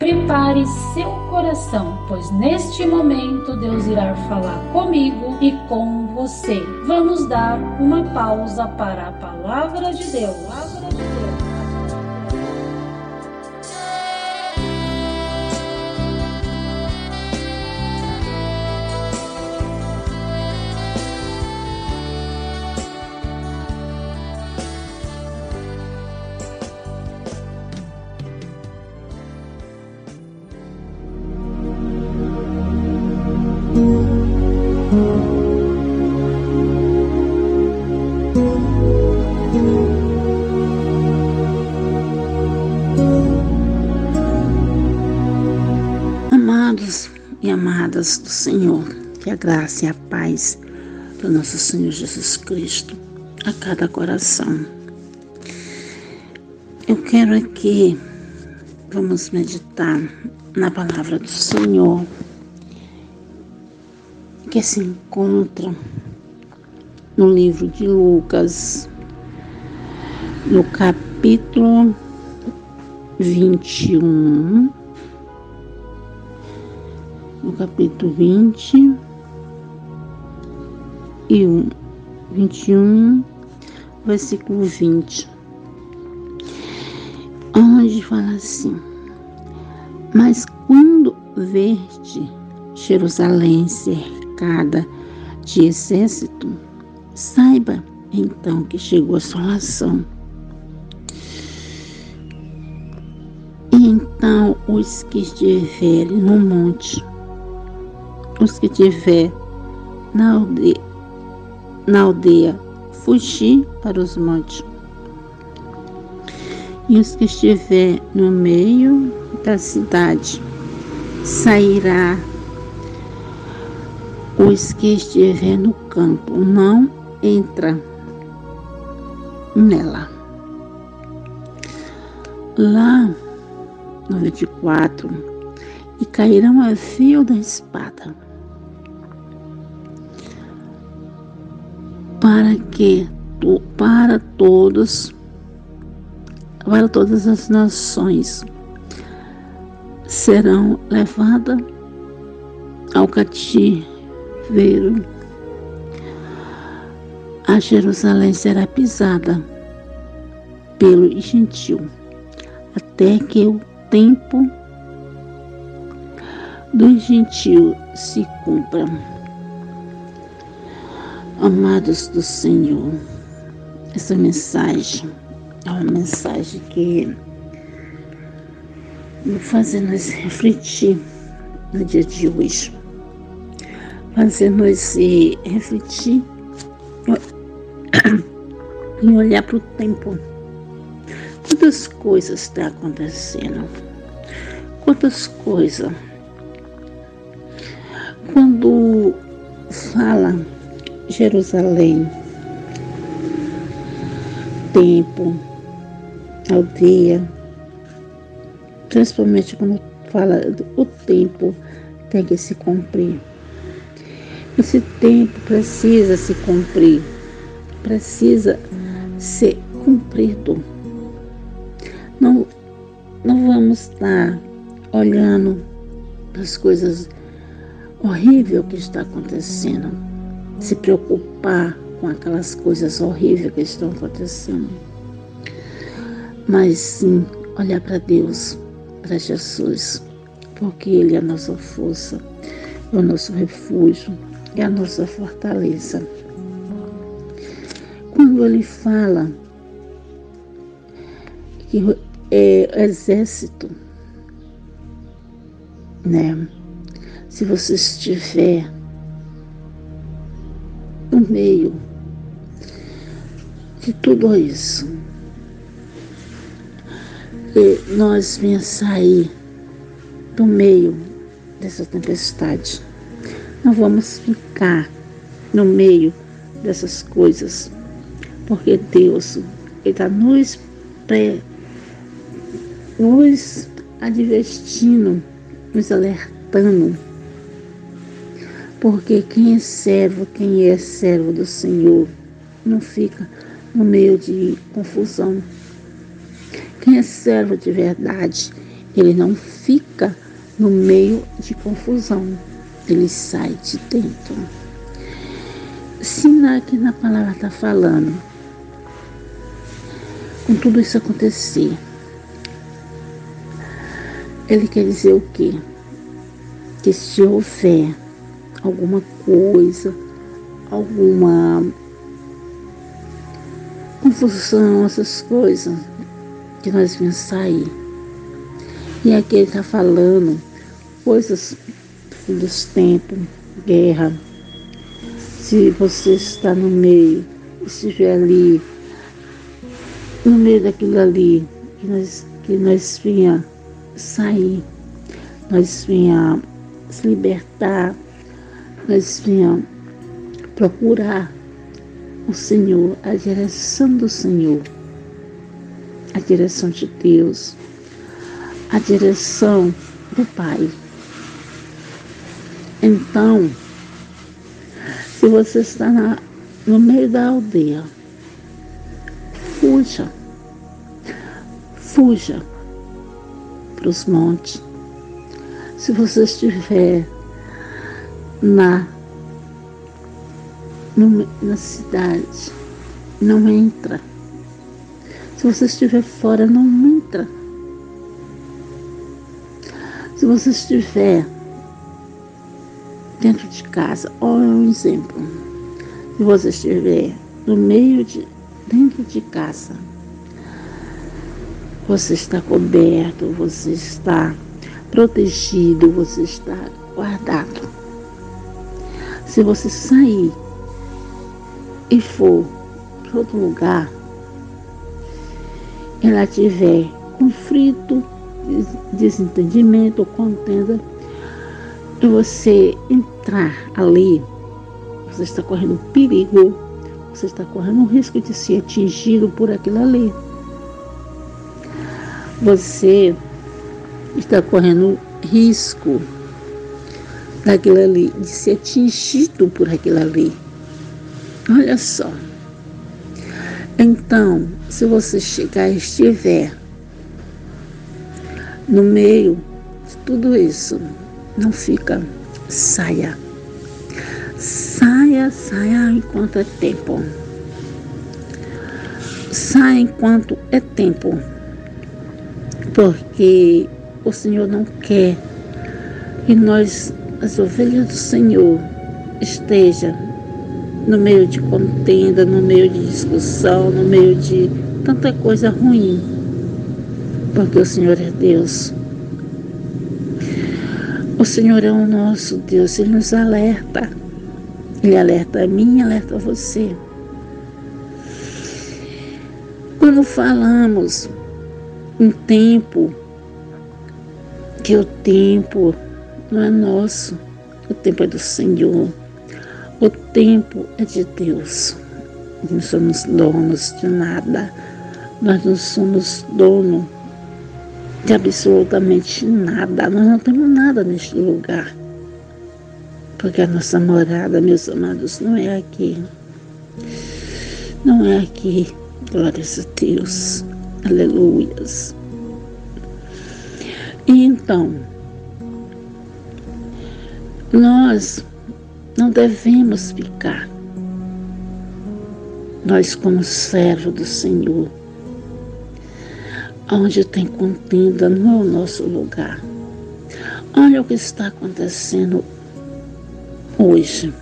Prepare seu coração, pois neste momento Deus irá falar comigo e com você. Vamos dar uma pausa para a palavra de Deus. Amados e amadas do Senhor, que a graça e a paz do nosso Senhor Jesus Cristo a cada coração. Eu quero aqui, vamos meditar na palavra do Senhor, que se encontra no livro de Lucas, no capítulo 21, no capítulo 21, versículo 20, onde fala assim: mas quando verde Jerusalém cercada de exército, saiba então que chegou a assolação. E então os que estiverem no monte, os que estiverem na aldeia, fugir para os montes. E os que estiverem no meio da cidade, sairá. Os que estiverem no campo, não entra nela. Lá no 24, e cairão a fio da espada, para todas as nações serão levadas ao cativeiro. A Jerusalém será pisada pelo gentil, até que o tempo do gentil se cumpra. Amados do Senhor, essa mensagem é uma mensagem que vai fazer-nos refletir no dia de hoje, fazer-nos refletir e olhar para o tempo. Quantas coisas estão acontecendo? Quantas coisas? Quando fala Jerusalém, tempo, aldeia, principalmente quando fala o tempo tem que se cumprir. Esse tempo precisa se cumprir, precisa ser cumprido. Não vamos estar olhando para as coisas horríveis que está acontecendo, se preocupar com aquelas coisas horríveis que estão acontecendo, mas sim olhar para Deus, para Jesus, porque Ele é a nossa força, é o nosso refúgio, é a nossa fortaleza. Quando Ele fala que é exército, né? Se você estiver no meio de tudo isso, e nós venhamos sair do meio dessa tempestade, não vamos ficar no meio dessas coisas, porque Deus está nos advertindo, nos alertando, porque quem é servo do Senhor não fica no meio de confusão. Quem é servo de verdade, ele não fica no meio de confusão, ele sai de dentro. Se aqui na palavra está falando, com tudo isso acontecer, ele quer dizer o quê? Que se houver alguma coisa, alguma confusão, essas coisas, que nós vamos sair. E aqui ele está falando coisas dos tempos, guerra. Se você está no meio, estiver ali, no meio daquilo ali, que nós venha sair, nós venha se libertar, nós venha procurar o Senhor, a direção do Senhor, a direção de Deus, a direção do Pai. Então, se você está no meio da aldeia, fuja para os montes. Se você estiver na cidade, não entra. Se você estiver fora, não entra. Se você estiver dentro de casa, olha um exemplo. Se você estiver dentro de casa, você está coberto, você está protegido, você está guardado. Se você sair e for para outro lugar, e lá tiver conflito, desentendimento, contenda, e você entrar ali, você está correndo perigo, você está correndo o risco de ser atingido por aquilo ali. Você está correndo risco daquilo ali, de ser atingido por aquilo ali. Olha só. Então, se você chegar e estiver no meio de tudo isso, não fica, saia. Saia enquanto é tempo. Saia enquanto é tempo. Porque o Senhor não quer que nós, as ovelhas do Senhor, esteja no meio de contenda, no meio de discussão, no meio de tanta coisa ruim. Porque o Senhor é Deus. O Senhor é o nosso Deus, Ele nos alerta. Ele alerta a mim, alerta a você. Quando falamos em tempo, que o tempo não é nosso, o tempo é do Senhor, o tempo é de Deus. Nós não somos donos de nada, nós não somos donos de absolutamente nada, nós não temos nada neste lugar, porque a nossa morada, meus amados, não é aqui, glórias a Deus, aleluias. E então, nós não devemos ficar, nós como servo do Senhor, onde tem contenda, não é o nosso lugar. Olha o que está acontecendo hoje.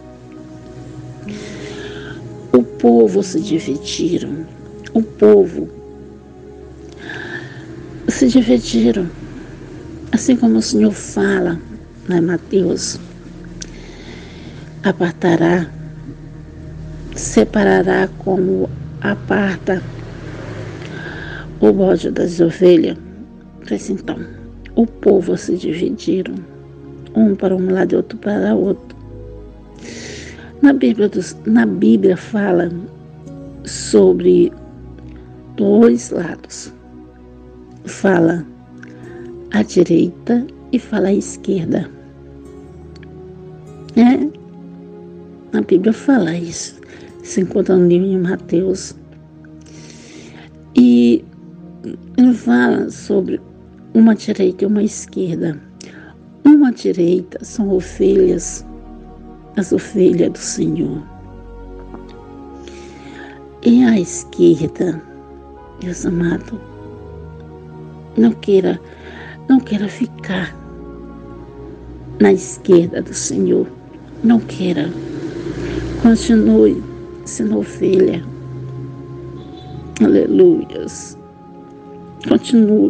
O povo se dividiram. Assim como o Senhor fala, né, Mateus, apartará, separará como aparta o bode das ovelhas. Mas então, o povo se dividiram, um para um lado e outro para o outro. Na Bíblia fala sobre dois lados. Fala à direita e fala à esquerda. A Bíblia fala isso. Se encontra no livro de Mateus. E ele fala sobre uma direita e uma esquerda. Uma direita são ovelhas, as ovelhas do Senhor. E a esquerda, meus amados, não queira ficar na esquerda do Senhor. Não queira. Continue sendo ovelha. Aleluias. Continue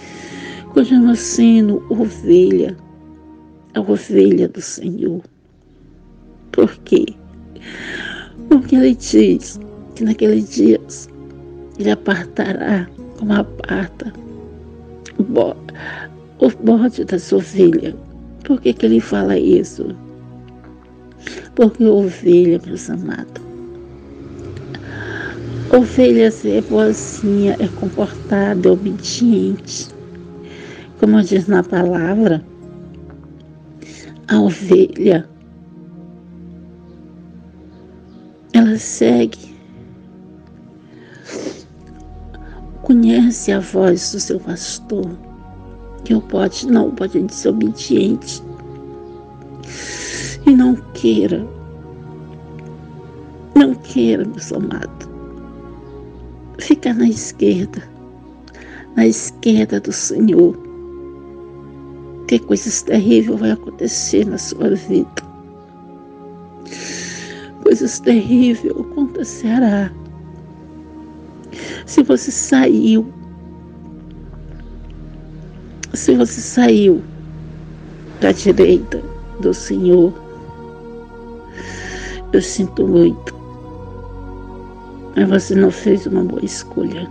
sendo ovelha. A ovelha do Senhor. Por quê? Porque Ele diz que naqueles dias Ele apartará como aparta o bode das ovelhas. Por que Ele fala isso? Porque ovelha, meus amados, ovelha é boazinha, é comportada, é obediente. Como diz na palavra, a ovelha, ela segue, conhece a voz do seu pastor, que não pode ser desobediente. E não queira, meus amados, ficar na esquerda do Senhor, que coisas terríveis vão acontecer na sua vida. Coisas terríveis acontecerá. Se você saiu da direita do Senhor, eu sinto muito, mas você não fez uma boa escolha.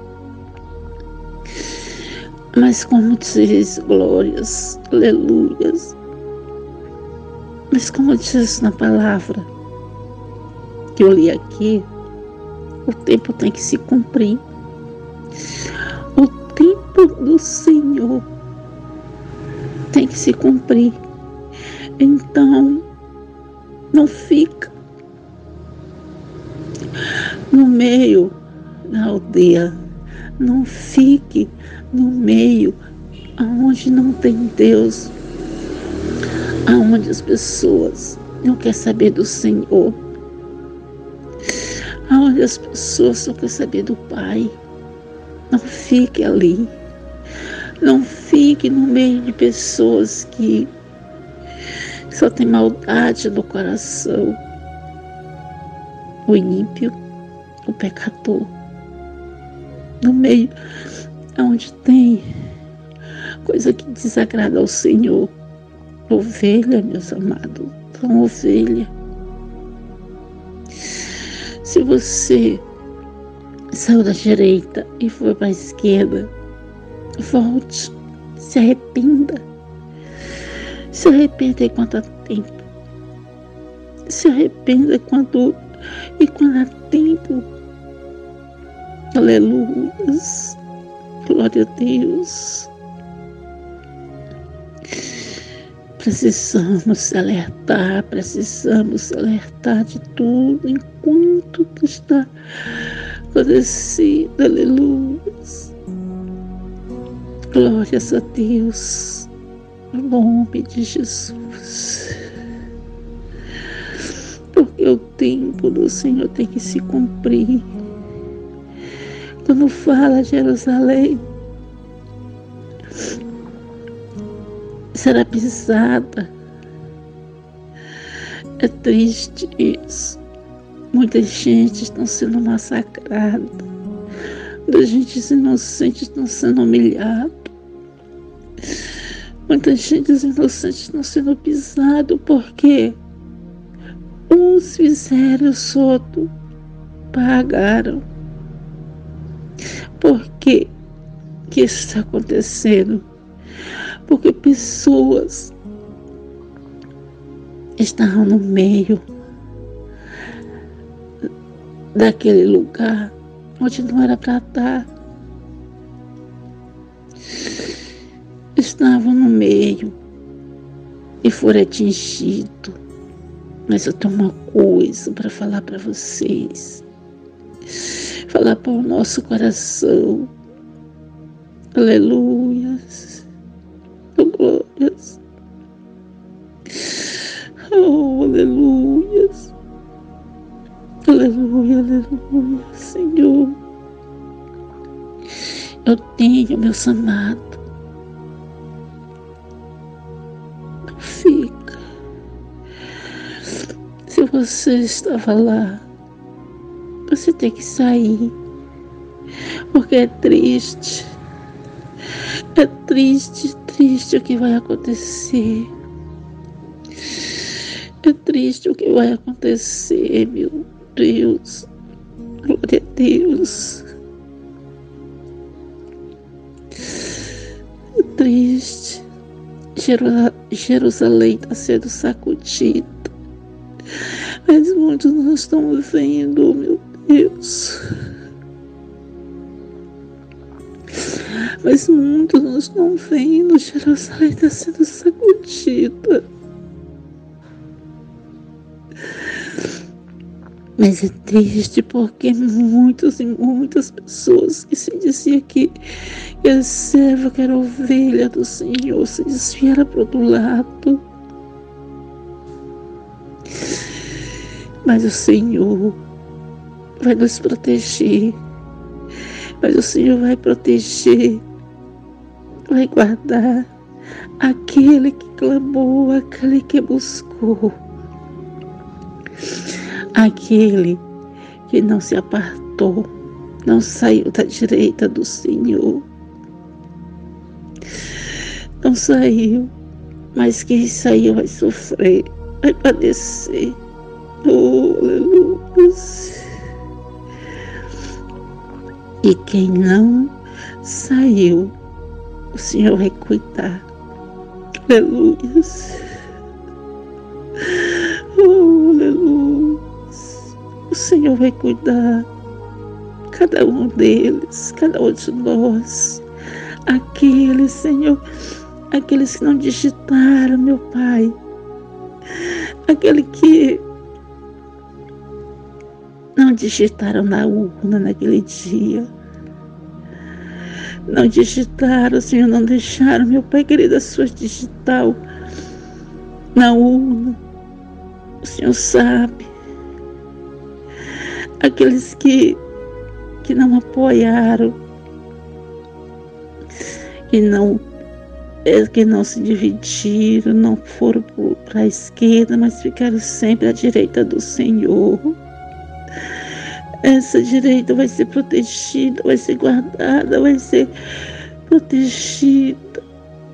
Mas como diz, glórias, aleluias, mas como diz na palavra que eu li aqui, o tempo tem que se cumprir. O tempo do Senhor tem que se cumprir. Então, não fica no meio da aldeia. Não fique no meio onde não tem Deus, onde as pessoas não querem saber do Senhor, onde as pessoas só querem saber do Pai. Não fique ali. Não fique no meio de pessoas que só tem maldade no coração. O ímpio, o pecador. No meio onde tem coisa que desagrada ao Senhor. Ovelha, meus amados, são ovelha. Se você saiu da direita e foi para a esquerda, volte, se arrependa. Se arrependa enquanto há tempo. Se arrependa quando há tempo. Aleluias. Glória a Deus. Precisamos se alertar de tudo enquanto está acontecendo. Aleluias. Glórias a Deus. Em nome de Jesus. Porque o tempo do Senhor tem que se cumprir. Quando fala Jerusalém será pisada, é triste isso. Muita gente está sendo massacrada, muita gente inocente está sendo humilhada, muita gente inocente está sendo pisado porque uns fizeram, os outros pagaram. Por que isso está acontecendo? Porque pessoas estavam no meio daquele lugar onde não era para estar. Estavam no meio e foram atingidos. Mas eu tenho uma coisa para falar para vocês. Falar para o nosso coração. Aleluia. Oh, aleluia. Aleluia, aleluia, Senhor. Eu tenho, meu amado. Não fica. Se você estava lá, você tem que sair. Porque é triste. É triste, triste o que vai acontecer. É triste o que vai acontecer, meu Deus. Glória a Deus. É triste. Jerusalém está sendo sacudida. Mas muitos não estão vendo, meu Deus. Mas muitos não estão vendo. Jerusalém está sendo sacudida. Mas é triste porque muitos e muitas pessoas que se diziam que era servo, que era ovelha do Senhor, se desviaram para o outro lado. Mas o Senhor vai nos proteger. Mas o Senhor vai proteger, vai guardar aquele que clamou, aquele que buscou. Aquele que não se apartou, não saiu da direita do Senhor. Não saiu, mas quem saiu vai sofrer, vai padecer. Oh, aleluia. E quem não saiu, o Senhor vai cuidar. Aleluia. Oh, aleluia. O Senhor vai cuidar, cada um deles, cada um de nós. Aqueles, Senhor, aqueles que não digitaram, meu Pai. Aqueles que não digitaram na urna naquele dia. Não digitaram, Senhor, não deixaram, meu Pai querido, a sua digital na urna. O Senhor sabe. Aqueles que não apoiaram, que não se dividiram, não foram para a esquerda, mas ficaram sempre à direita do Senhor. Essa direita vai ser protegida, vai ser guardada, vai ser protegida.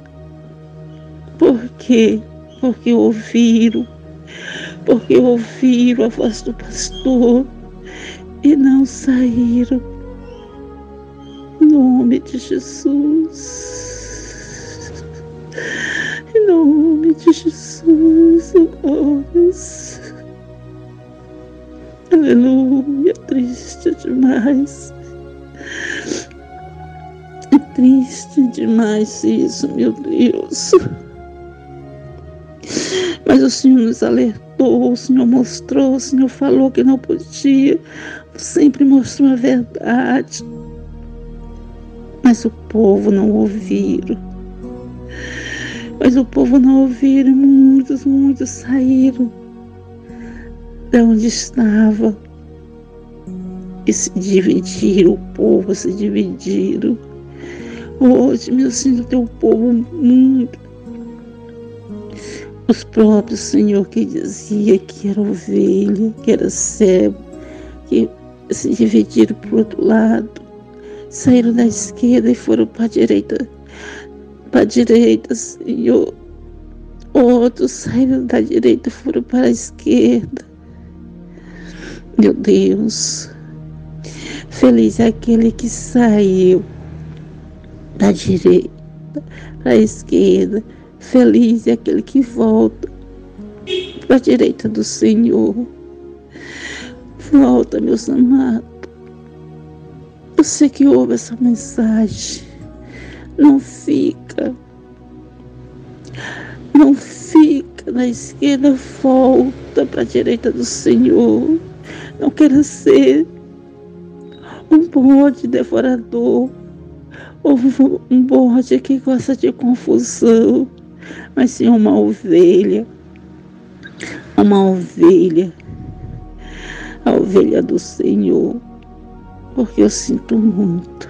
Por quê? Porque ouviram a voz do pastor e não saíram. Em nome de Jesus. Em nome de Jesus, irmãos. Aleluia, triste demais. É triste demais isso, meu Deus. Mas o Senhor nos alertou, o Senhor mostrou, o Senhor falou que não podia. Sempre mostrou a verdade. Mas o povo não ouviram. Muitos saíram de onde estava e se dividiram, o povo se dividiram. Hoje, meu Senhor, teu povo muito. Os próprios, Senhor, que dizia que era ovelha, que era servo, que se dividiram para o outro lado, saíram da esquerda e foram para a direita. Para a direita, Senhor. Outros saíram da direita e foram para a esquerda. Meu Deus, feliz é aquele que saiu da direita para a esquerda. Feliz é aquele que volta para a direita do Senhor. Volta, meus amados. Você que ouve essa mensagem, não fica na esquerda, volta para a direita do Senhor. Não queira ser um bode devorador, ou um bode que gosta de confusão. mas sim uma ovelha, a ovelha do Senhor, porque eu sinto muito.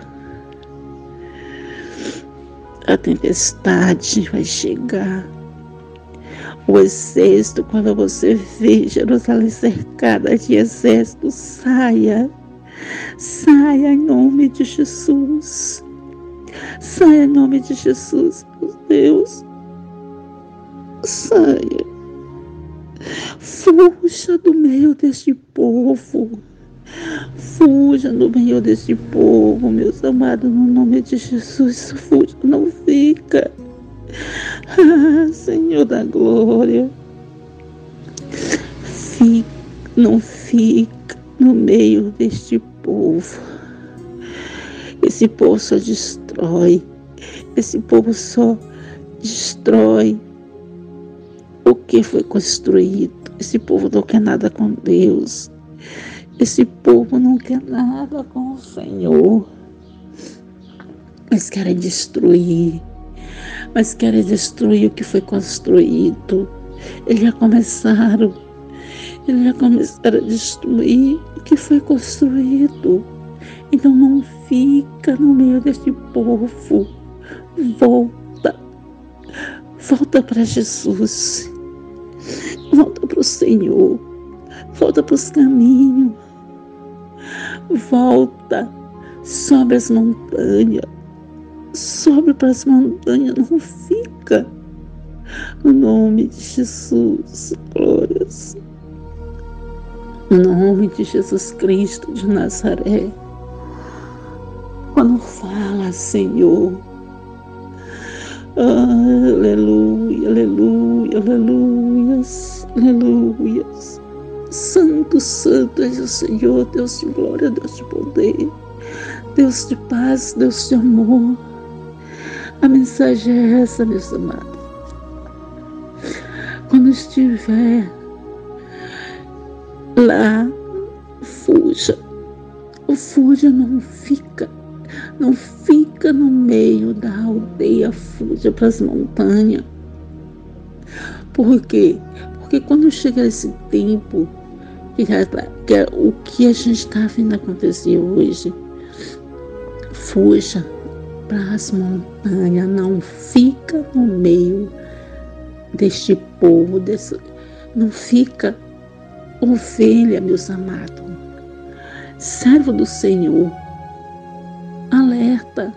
A tempestade vai chegar, o exército, quando você vê Jerusalém cercada de exército, saia em nome de Jesus, saia em nome de Jesus, meu Deus, saia, fuja do meio deste povo, fuja no meio deste povo, meus amados, no nome de Jesus, fuja, não fica. Senhor da glória, não fica no meio deste povo. Esse povo só destrói, esse povo só destrói o que foi construído. Esse povo não quer nada com Deus, esse povo não quer nada com o Senhor. Eles querem destruir, mas querem destruir o que foi construído. Eles já começaram a destruir o que foi construído. Então não fica no meio deste povo. Volta para Jesus, volta para o Senhor, volta para os caminhos, volta, sobe as montanhas, sobe para as montanhas, não fica. No nome de Jesus, glórias. No nome de Jesus Cristo de Nazaré. Quando fala, Senhor, aleluia, aleluia, aleluias, aleluias. Santo, santo és o Senhor, Deus de glória, Deus de poder, Deus de paz, Deus de amor. A mensagem é essa, meus amados. Quando estiver lá, fuja, não fica no meio da aldeia, fuja para as montanhas. Por quê? Porque quando chega esse tempo, que é o que a gente está vendo acontecer hoje, fuja para as montanhas, não fica no meio deste povo, não fica ovelha, meus amados. Servo do Senhor, alerta,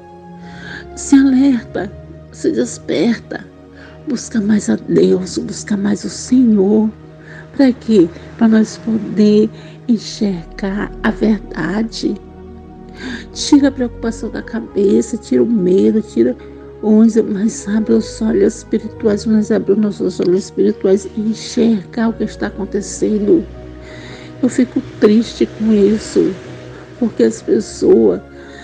se desperta, busca mais a Deus, busca mais o Senhor. Para quê? Para nós poder enxergar a verdade. Tira a preocupação da cabeça, tira o medo, mas abre os olhos espirituais, mas abre os nossos olhos espirituais e enxergar o que está acontecendo. Eu fico triste com isso, porque as pessoas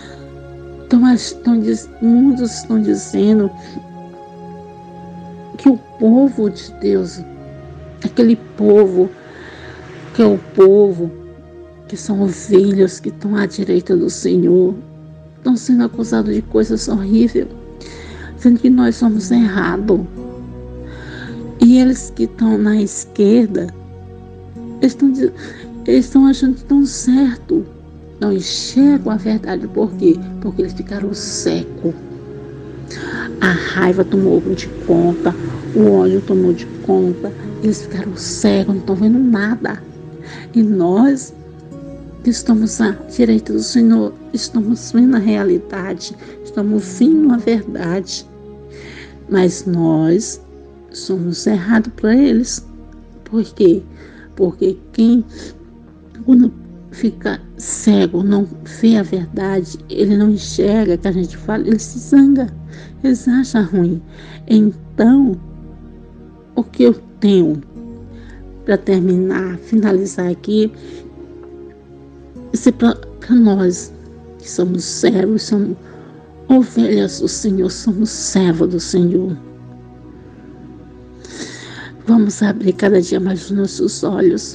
muitos estão dizendo que o povo de Deus, aquele povo que é o povo que são ovelhas que estão à direita do Senhor, estão sendo acusados de coisas horríveis, sendo que nós somos errados. E eles que estão na esquerda, eles estão achando que estão certo, não enxergam a verdade. Por quê? Porque eles ficaram cegos. A raiva tomou de conta, o ódio tomou de conta, eles ficaram cegos, não estão vendo nada. E nós que estamos à direita do Senhor, estamos vendo a realidade, estamos vendo a verdade. Mas nós somos errados para eles. Por quê? Porque quando fica cego, não vê a verdade, ele não enxerga que a gente fala, ele se zanga, eles acham ruim. Então, o que eu tenho para terminar, finalizar aqui, para nós que somos servos, somos ovelhas do Senhor, somos servos do Senhor. Vamos abrir cada dia mais os nossos olhos.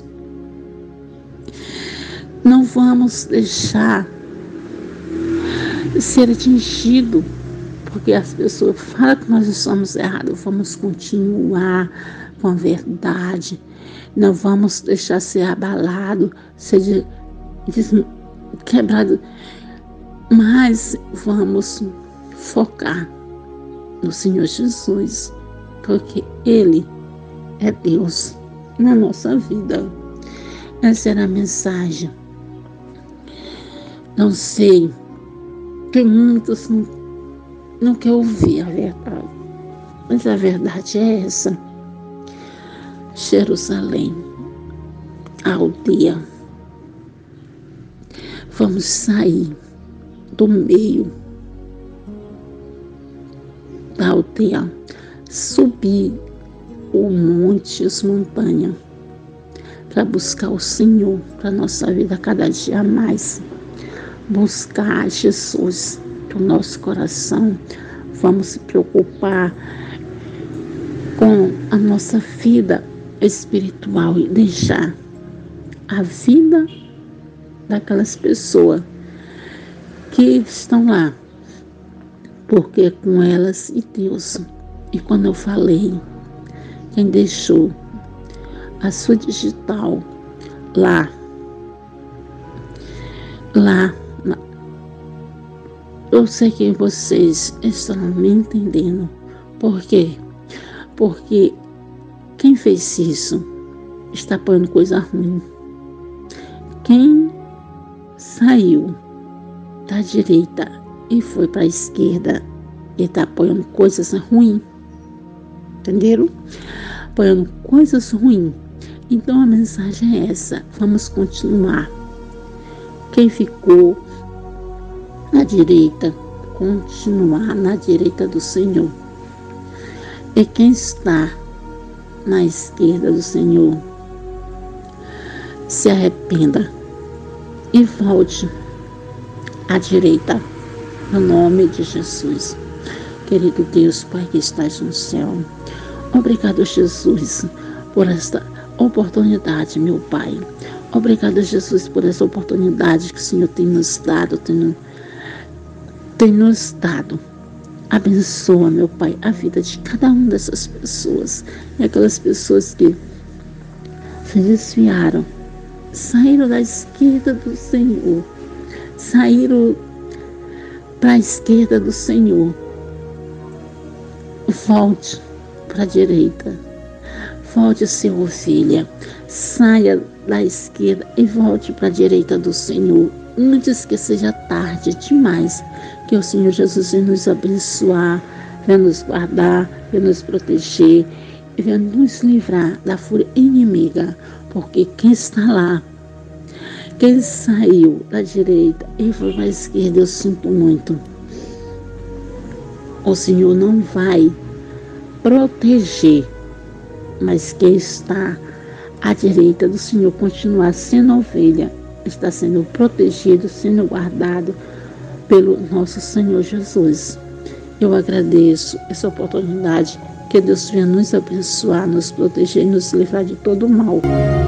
Não vamos deixar ser atingido porque as pessoas falam que nós estamos errados. Vamos continuar com a verdade. Não vamos deixar ser abalado, ser quebrado. Mas vamos focar no Senhor Jesus, porque Ele é Deus na nossa vida. Essa era a mensagem. Não sei, tem muitos não querem ouvir a verdade, mas a verdade é essa. Jerusalém, a aldeia. Vamos sair do meio da aldeia, subir o monte, as montanhas, para buscar o Senhor para a nossa vida cada dia mais. Buscar Jesus para o nosso coração. Vamos se preocupar com a nossa vida espiritual e deixar a vida daquelas pessoas que estão lá, porque é com elas e Deus. E quando eu falei, quem deixou a sua digital lá, eu sei que vocês estão me entendendo. Por quê? Porque quem fez isso está apoiando coisa ruim. Quem saiu da direita e foi para a esquerda, ele está apoiando coisas ruins. Entenderam? Apoiando coisas ruins. Então a mensagem é essa. Vamos continuar. Quem ficou na direita, continuar na direita do Senhor. E quem está na esquerda do Senhor, se arrependa e volte à direita, no nome de Jesus. Querido Deus, Pai que estás no céu, obrigado, Jesus, por esta oportunidade, meu Pai. Obrigado, Jesus, por essa oportunidade que o Senhor tem nos dado, tem nos dado. Abençoa, meu Pai, a vida de cada uma dessas pessoas. E aquelas pessoas que se desviaram, saíram da esquerda do Senhor, saíram para a esquerda do Senhor. Volte para a direita. Volte a ser ovelha. Saia da esquerda e volte para a direita do Senhor. Antes que seja tarde demais. Que o Senhor Jesus venha nos abençoar, venha nos guardar, venha nos proteger, venha nos livrar da fúria inimiga. Porque quem está lá, quem saiu da direita e foi para a esquerda, eu sinto muito. O Senhor não vai proteger, mas quem está à direita do Senhor continuar sendo ovelha, está sendo protegido, sendo guardado pelo nosso Senhor Jesus. Eu agradeço essa oportunidade. Que Deus venha nos abençoar, nos proteger e nos livrar de todo o mal.